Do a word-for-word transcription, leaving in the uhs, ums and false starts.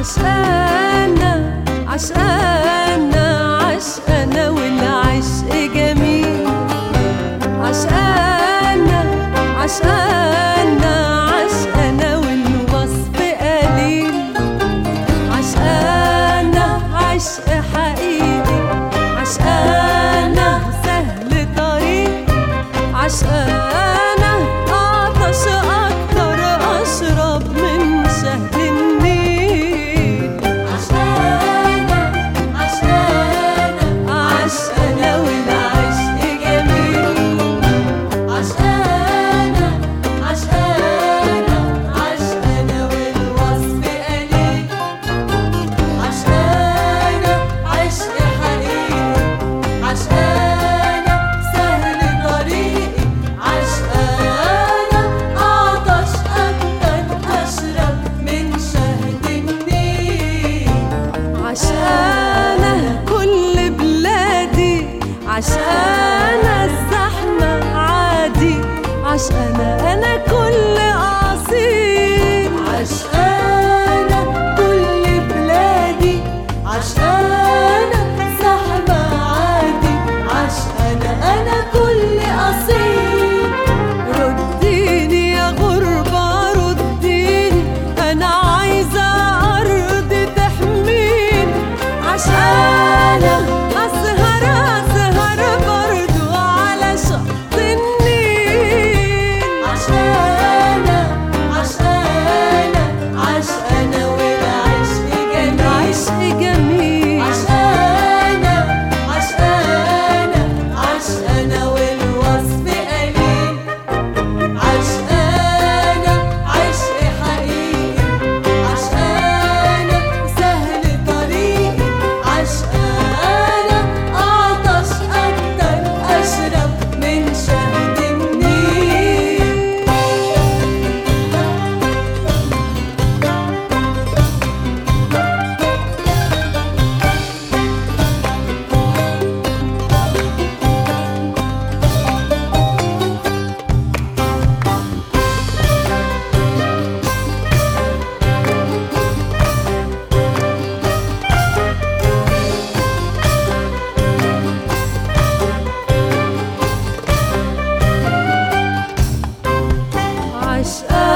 عشقانا عشقانا عشقانا والعشق جميل. عشقانا عشقانا عشقانا والوصف قليل. عشقانا عشق حقيقي، عشقانا سهل طريق. عشقانا عطش أكتر أشرب من شهد النيل. عشقانا عشقانا عشقانا والعشق جميل. عشقانا عشقانا عشقانا والوصف قليل. عشقانا عشق حقيقي، عشقانا سهل طريقي. عشقانا عطش أكتر أشرب من شهد النيل. عشقانا كل بلادي، عشقانا الزحمة عادي. عشقانا أنا كل أصيل. عشقانا كل بلادي، عشقانا زحمة عادي. عشقانا أنا كل أصيل. رديني يا غربة رديني، أنا عايزة أرض تحميني. عشقانا أسهر أسهر برضو على شط النيل. عشقانا عشقانا عشقانا والعشق جميل. عشق جميل. عشقانا عشقانا عشقانا والوصف قليل. عشقانا عشق حقيقي، عشقانا سهل طريقي. عشقانا عطش أكتر أشرب من شهد النيل. عشقانا